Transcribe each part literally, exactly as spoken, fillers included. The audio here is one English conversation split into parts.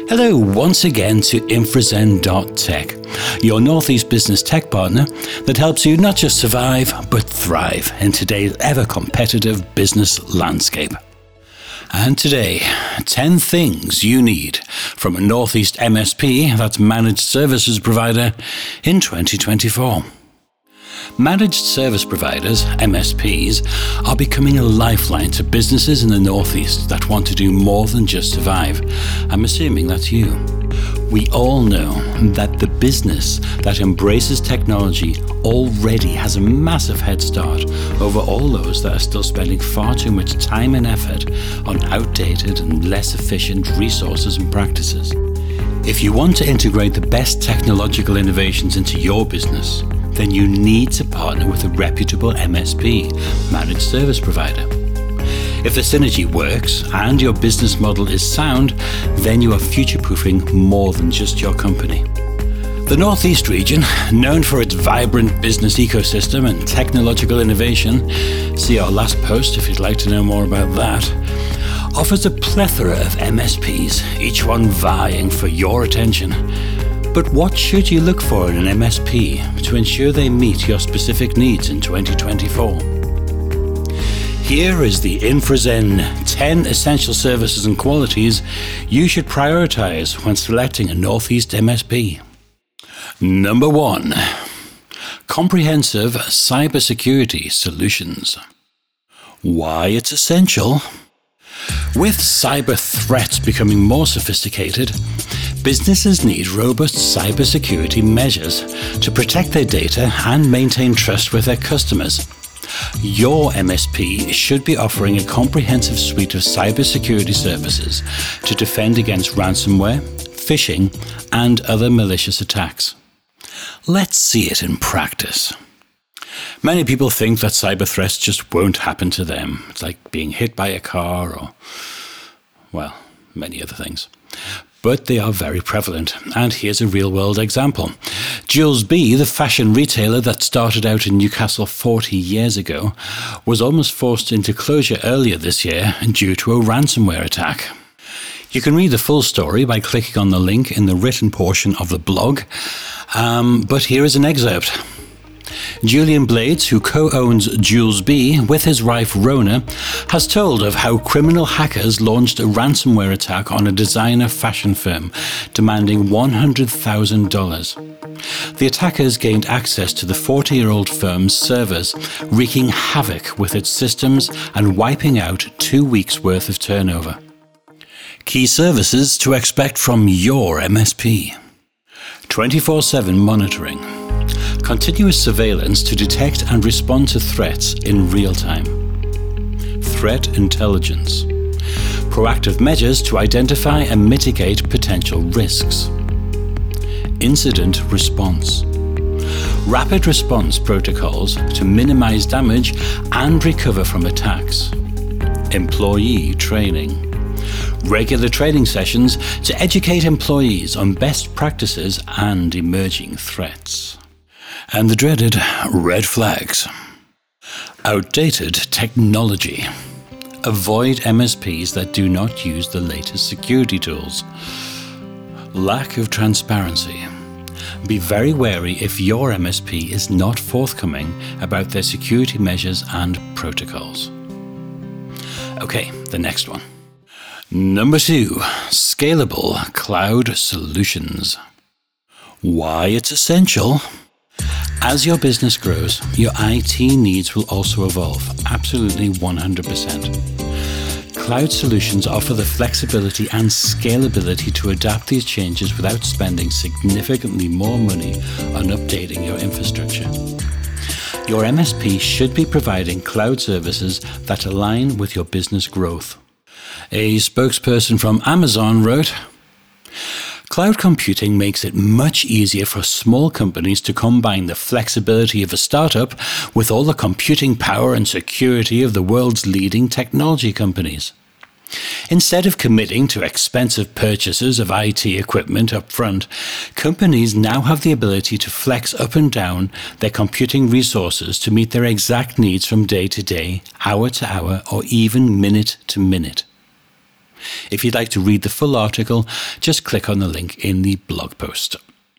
Hello once again to Infrazen dot tech, your Northeast business tech partner that helps you not just survive, but thrive in today's ever-competitive business landscape. And today, ten things you need from a Northeast M S P, that's Managed Services Provider, in twenty twenty-four. Managed Service Providers, M S Ps, are becoming a lifeline to businesses in the Northeast that want to do more than just survive. I'm assuming that's you. We all know that the business that embraces technology already has a massive head start over all those that are still spending far too much time and effort on outdated and less efficient resources and practices. If you want to integrate the best technological innovations into your business, then you need to partner with a reputable M S P, Managed Service Provider. If the synergy works and your business model is sound, then you are future-proofing more than just your company. The Northeast region, known for its vibrant business ecosystem and technological innovation, see our last post if you'd like to know more about that, offers a plethora of M S Ps, each one vying for your attention. But what should you look for in an M S P to ensure they meet your specific needs in twenty twenty-four? Here is the Infrazen ten essential services and qualities you should prioritize when selecting a Northeast M S P. Number one, comprehensive cybersecurity solutions. Why it's essential? With cyber threats becoming more sophisticated, businesses need robust cybersecurity measures to protect their data and maintain trust with their customers. Your M S P should be offering a comprehensive suite of cybersecurity services to defend against ransomware, phishing, and other malicious attacks. Let's see it in practice. Many people think that cyber threats just won't happen to them. It's like being hit by a car or, well, many other things. But they are very prevalent, and here's a real-world example. Jules B, the fashion retailer that started out in Newcastle forty years ago, was almost forced into closure earlier this year due to a ransomware attack. You can read the full story by clicking on the link in the written portion of the blog, um, but here is an excerpt. Julian Blades, who co-owns Jules B with his wife Rona, has told of how criminal hackers launched a ransomware attack on a designer fashion firm, demanding one hundred thousand dollars. The attackers gained access to the forty-year-old firm's servers, wreaking havoc with its systems and wiping out two weeks' worth of turnover. Key services to expect from your M S P. twenty-four seven monitoring. Continuous surveillance to detect and respond to threats in real time. Threat intelligence. Proactive measures to identify and mitigate potential risks. Incident response. Rapid response protocols to minimize damage and recover from attacks. Employee training. Regular training sessions to educate employees on best practices and emerging threats. And the dreaded red flags. Outdated technology. Avoid M S Ps that do not use the latest security tools. Lack of transparency. Be very wary if your M S P is not forthcoming about their security measures and protocols. Okay, the next one. Number two, scalable cloud solutions. Why it's essential? As your business grows, your I T needs will also evolve, absolutely one hundred percent. Cloud solutions offer the flexibility and scalability to adapt these changes without spending significantly more money on updating your infrastructure. Your M S P should be providing cloud services that align with your business growth. A spokesperson from Amazon wrote, "Cloud computing makes it much easier for small companies to combine the flexibility of a startup with all the computing power and security of the world's leading technology companies. Instead of committing to expensive purchases of I T equipment up front, companies now have the ability to flex up and down their computing resources to meet their exact needs from day to day, hour to hour, or even minute to minute. If you'd like to read the full article, just click on the link in the blog post.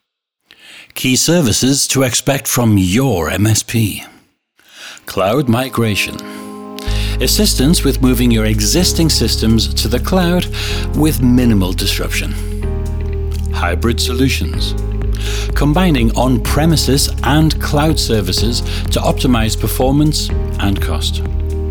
Key services to expect from your M S P. Cloud migration. Assistance with moving your existing systems to the cloud with minimal disruption. Hybrid solutions. Combining on-premises and cloud services to optimize performance and cost.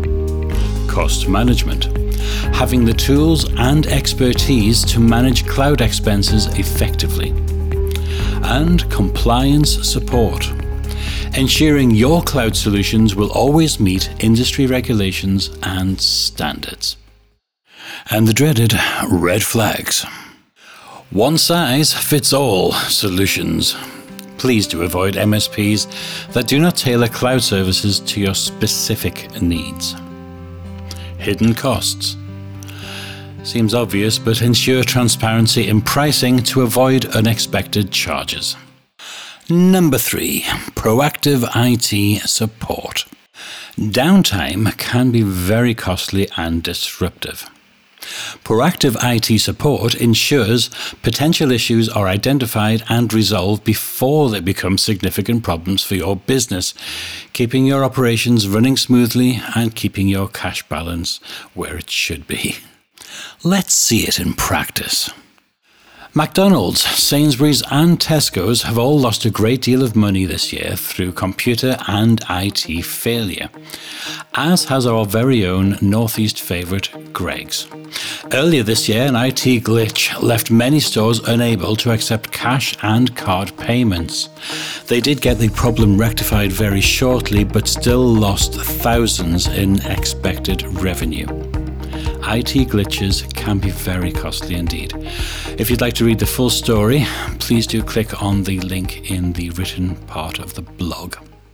Cost management. Having the tools and expertise to manage cloud expenses effectively. And compliance support. Ensuring your cloud solutions will always meet industry regulations and standards. And the dreaded red flags. One size fits all solutions. Please do avoid M S Ps that do not tailor cloud services to your specific needs. Hidden costs. Seems obvious, but ensure transparency in pricing to avoid unexpected charges. Number three, proactive I T support. Downtime can be very costly and disruptive. Proactive I T support ensures potential issues are identified and resolved before they become significant problems for your business, keeping your operations running smoothly and keeping your cash balance where it should be. Let's see it in practice. McDonald's, Sainsbury's and Tesco's have all lost a great deal of money this year through computer and I T failure, as has our very own Northeast favourite, Greggs. Earlier this year, an I T glitch left many stores unable to accept cash and card payments. They did get the problem rectified very shortly, but still lost thousands in expected revenue. I T glitches can be very costly indeed. If you'd like to read the full story, please do click on the link in the written part of the blog.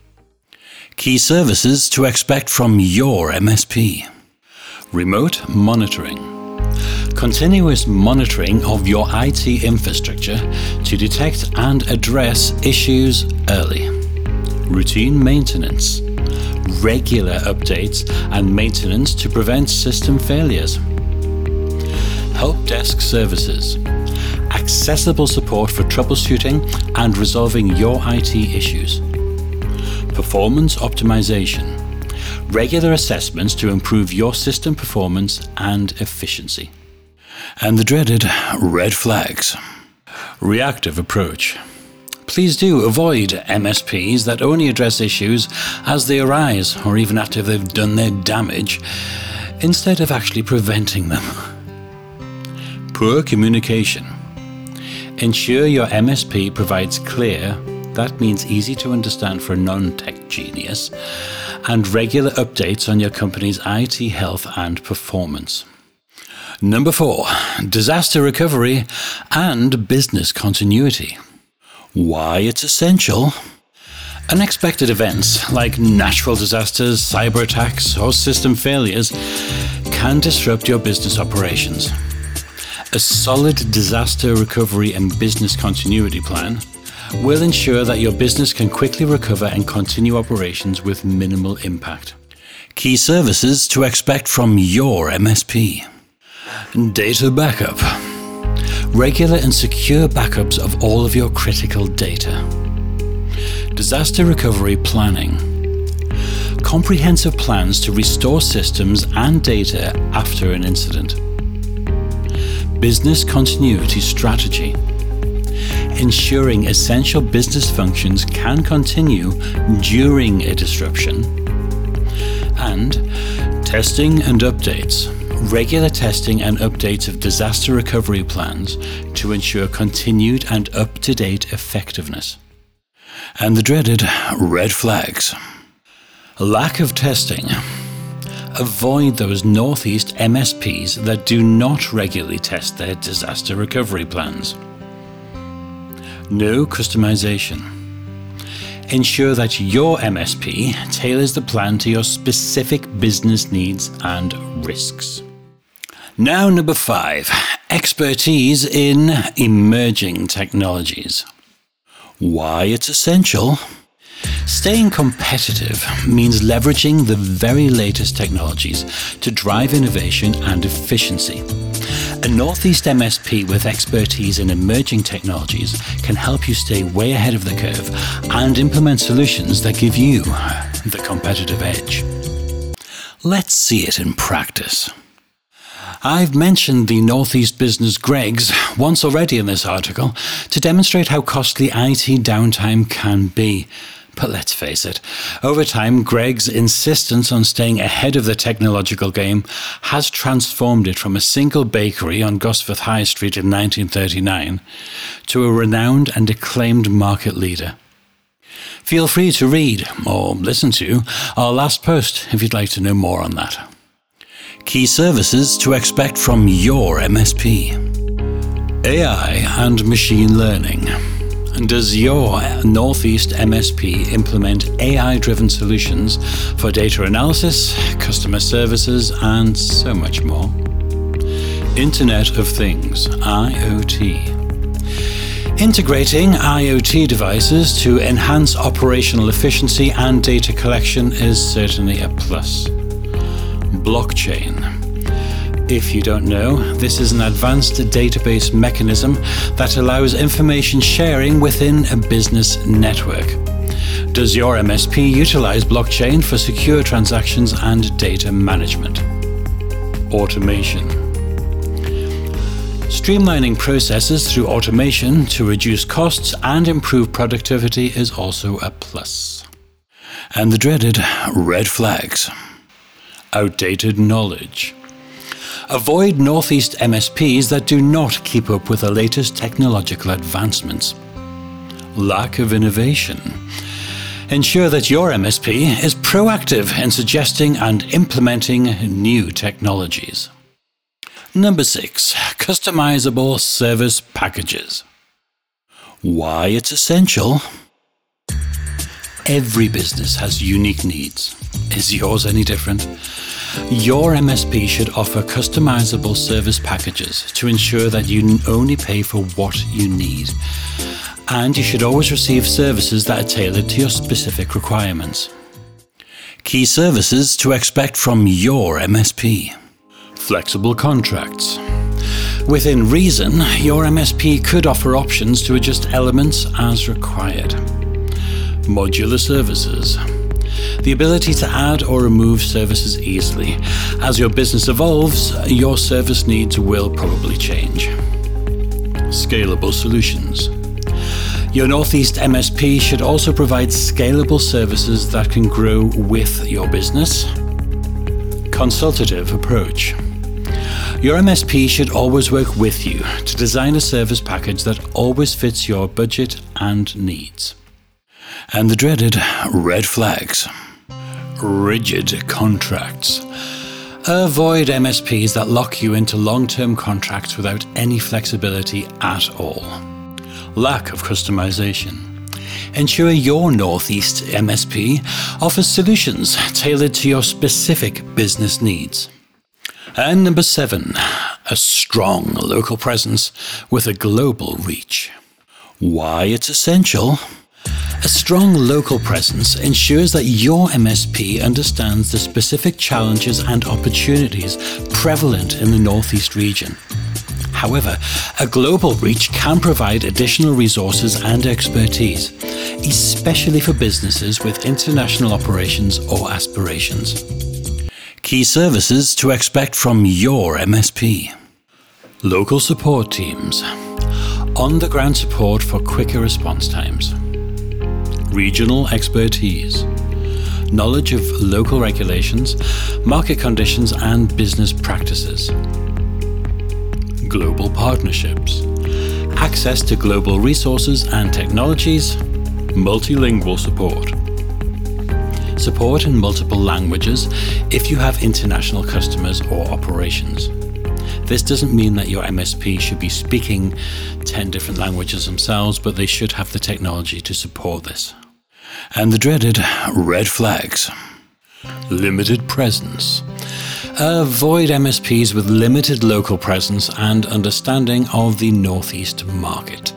Key services to expect from your M S P. Remote monitoring. Continuous monitoring of your I T infrastructure to detect and address issues early. Routine maintenance. Regular updates and maintenance to prevent system failures. Help desk services. Accessible support for troubleshooting and resolving your I T issues. Performance optimization. Regular assessments to improve your system performance and efficiency. And the dreaded red flags. Reactive approach. Please do avoid M S Ps that only address issues as they arise or even after they've done their damage, instead of actually preventing them. Poor communication. Ensure your M S P provides clear, that means easy to understand for a non-tech genius, and regular updates on your company's I T health and performance. Number four, disaster recovery and business continuity. Why it's essential? Unexpected events like natural disasters, cyber attacks, or system failures can disrupt your business operations. A solid disaster recovery and business continuity plan will ensure that your business can quickly recover and continue operations with minimal impact. Key services to expect from your M S P. Data backup. Regular and secure backups of all of your critical data. Disaster recovery planning. Comprehensive plans to restore systems and data after an incident. Business continuity strategy. Ensuring essential business functions can continue during a disruption. And testing and updates. Regular testing and updates of disaster recovery plans to ensure continued and up-to-date effectiveness. And the dreaded red flags. Lack of testing. Avoid those Northeast M S Ps that do not regularly test their disaster recovery plans. No customization. Ensure that your M S P tailors the plan to your specific business needs and risks. Now, number five, expertise in emerging technologies. Why it's essential? Staying competitive means leveraging the very latest technologies to drive innovation and efficiency. A Northeast M S P with expertise in emerging technologies can help you stay way ahead of the curve and implement solutions that give you the competitive edge. Let's see it in practice. I've mentioned the Northeast business Greggs once already in this article to demonstrate how costly I T downtime can be. But let's face it, over time, Greggs' insistence on staying ahead of the technological game has transformed it from a single bakery on Gosforth High Street in nineteen thirty-nine to a renowned and acclaimed market leader. Feel free to read or listen to our last post if you'd like to know more on that. Key services to expect from your M S P. A I and machine learning. Does your Northeast M S P implement A I-driven solutions for data analysis, customer services, and so much more? Internet of Things, I O T. Integrating I O T devices to enhance operational efficiency and data collection is certainly a plus. Blockchain. If you don't know, this is an advanced database mechanism that allows information sharing within a business network. Does your M S P utilize blockchain for secure transactions and data management? Automation. Streamlining processes through automation to reduce costs and improve productivity is also a plus. And the dreaded red flags. Outdated knowledge. Avoid Northeast M S Ps that do not keep up with the latest technological advancements. Lack of innovation. Ensure that your M S P is proactive in suggesting and implementing new technologies. Number six, customizable service packages. Why it's essential? Every business has unique needs. Is yours any different? Your M S P should offer customizable service packages to ensure that you only pay for what you need. And you should always receive services that are tailored to your specific requirements. Key services to expect from your M S P. Flexible contracts. Within reason, your M S P could offer options to adjust elements as required. Modular services. The ability to add or remove services easily. As your business evolves, your service needs will probably change. Scalable solutions. Your Northeast M S P should also provide scalable services that can grow with your business. Consultative approach. Your M S P should always work with you to design a service package that always fits your budget and needs. And the dreaded red flags. Rigid contracts. Avoid M S Ps that lock you into long-term contracts without any flexibility at all. Lack of customization. Ensure your Northeast M S P offers solutions tailored to your specific business needs. And number seven, a strong local presence with a global reach. Why it's essential? A strong local presence ensures that your M S P understands the specific challenges and opportunities prevalent in the Northeast region. However, a global reach can provide additional resources and expertise, especially for businesses with international operations or aspirations. Key services to expect from your M S P. Local support teams. On-the-ground support for quicker response times. Regional expertise. Knowledge of local regulations, market conditions, and business practices. Global partnerships. Access to global resources and technologies. Multilingual support. Support in multiple languages if you have international customers or operations. This doesn't mean that your M S P should be speaking ten different languages themselves, but they should have the technology to support this. And the dreaded red flags. Limited presence. Avoid M S Ps with limited local presence and understanding of the Northeast market.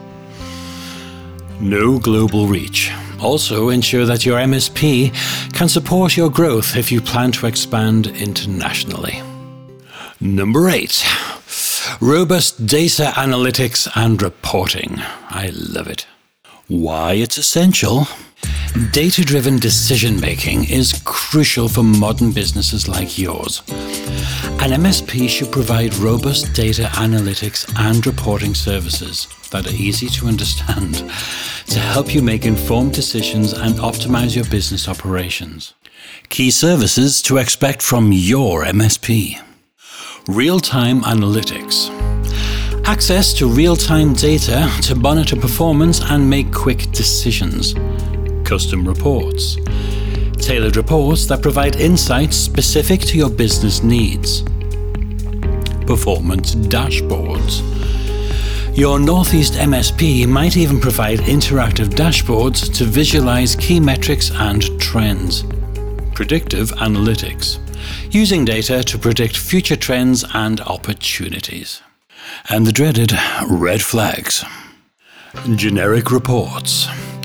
No global reach. Also ensure that your M S P can support your growth if you plan to expand internationally. Number eight. Robust data analytics and reporting. I love it. Why it's essential? Data-driven decision-making is crucial for modern businesses like yours. An M S P should provide robust data analytics and reporting services that are easy to understand to help you make informed decisions and optimize your business operations. Key services to expect from your M S P. Real-time analytics. Access to real-time data to monitor performance and make quick decisions. Custom reports. Tailored reports that provide insights specific to your business needs. Performance dashboards. Your Northeast M S P might even provide interactive dashboards to visualize key metrics and trends. Predictive analytics. Using data to predict future trends and opportunities. And the dreaded red flags. Generic reports.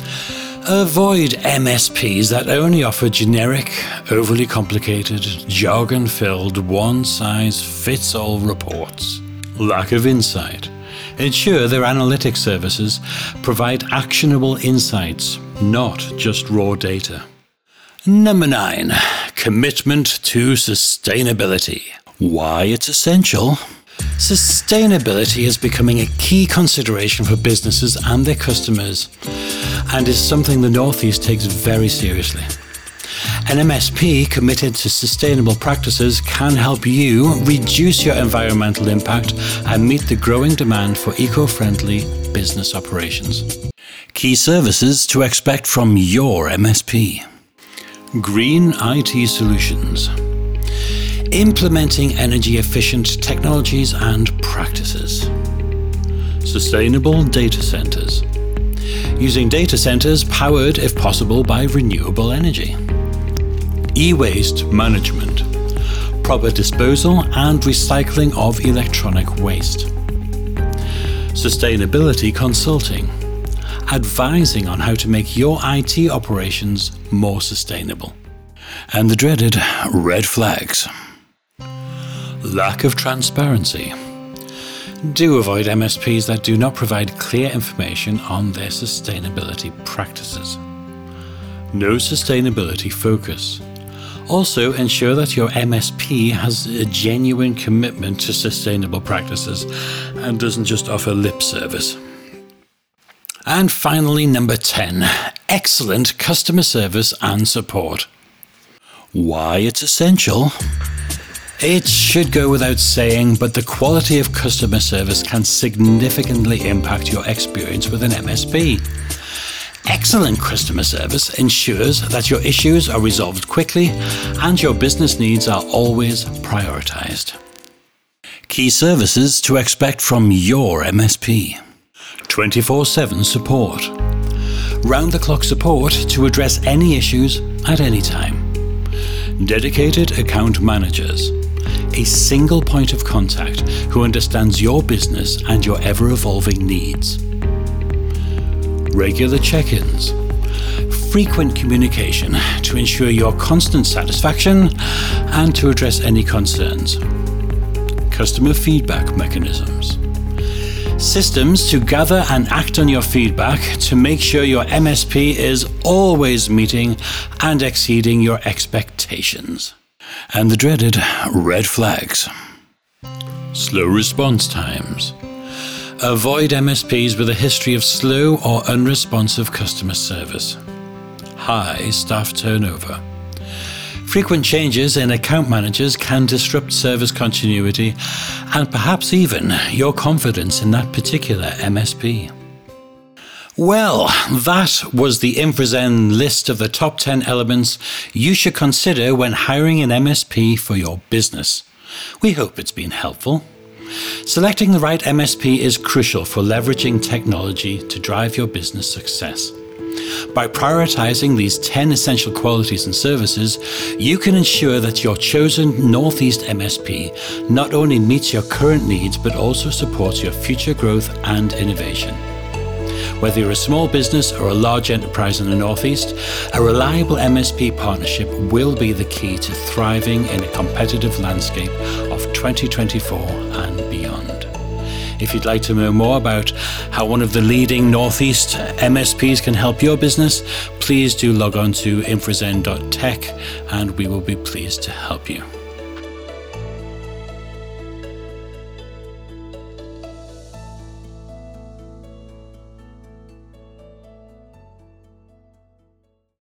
Avoid M S Ps that only offer generic, overly complicated, jargon-filled, one-size-fits-all reports. Lack of insight. Ensure their analytics services provide actionable insights, not just raw data. Number nine, commitment to sustainability. Why it's essential? Sustainability is becoming a key consideration for businesses and their customers, and is something the Northeast takes very seriously. An M S P committed to sustainable practices can help you reduce your environmental impact and meet the growing demand for eco-friendly business operations. Key services to expect from your M S P. Green I T solutions. Implementing energy-efficient technologies and practices. Sustainable data centers. Using data centers powered, if possible, by renewable energy. E-waste management. Proper disposal and recycling of electronic waste. Sustainability consulting. Advising on how to make your I T operations more sustainable. And the dreaded red flags. Lack of transparency. Do avoid M S Ps that do not provide clear information on their sustainability practices. No sustainability focus. Also, ensure that your M S P has a genuine commitment to sustainable practices and doesn't just offer lip service. And finally, number ten, excellent customer service and support. Why it's essential? It should go without saying, but the quality of customer service can significantly impact your experience with an M S P. Excellent customer service ensures that your issues are resolved quickly and your business needs are always prioritized. Key services to expect from your M S P. twenty-four seven support. Round-the-clock support to address any issues at any time. Dedicated account managers. A single point of contact who understands your business and your ever-evolving needs. Regular check-ins. Frequent communication to ensure your constant satisfaction and to address any concerns. Customer feedback mechanisms. Systems to gather and act on your feedback to make sure your M S P is always meeting and exceeding your expectations. And the dreaded red flags. Slow response times. Avoid M S Ps with a history of slow or unresponsive customer service. High staff turnover. Frequent changes in account managers can disrupt service continuity and perhaps even your confidence in that particular M S P. Well, that was the InfraZen list of the top ten elements you should consider when hiring an M S P for your business. We hope it's been helpful. Selecting the right M S P is crucial for leveraging technology to drive your business success. By prioritizing these ten essential qualities and services, you can ensure that your chosen Northeast M S P not only meets your current needs but also supports your future growth and innovation. Whether you're a small business or a large enterprise in the Northeast, a reliable M S P partnership will be the key to thriving in a competitive landscape of twenty twenty-four and beyond. If you'd like to know more about how one of the leading Northeast M S Ps can help your business, please do log on to infrazen dot tech and we will be pleased to help you.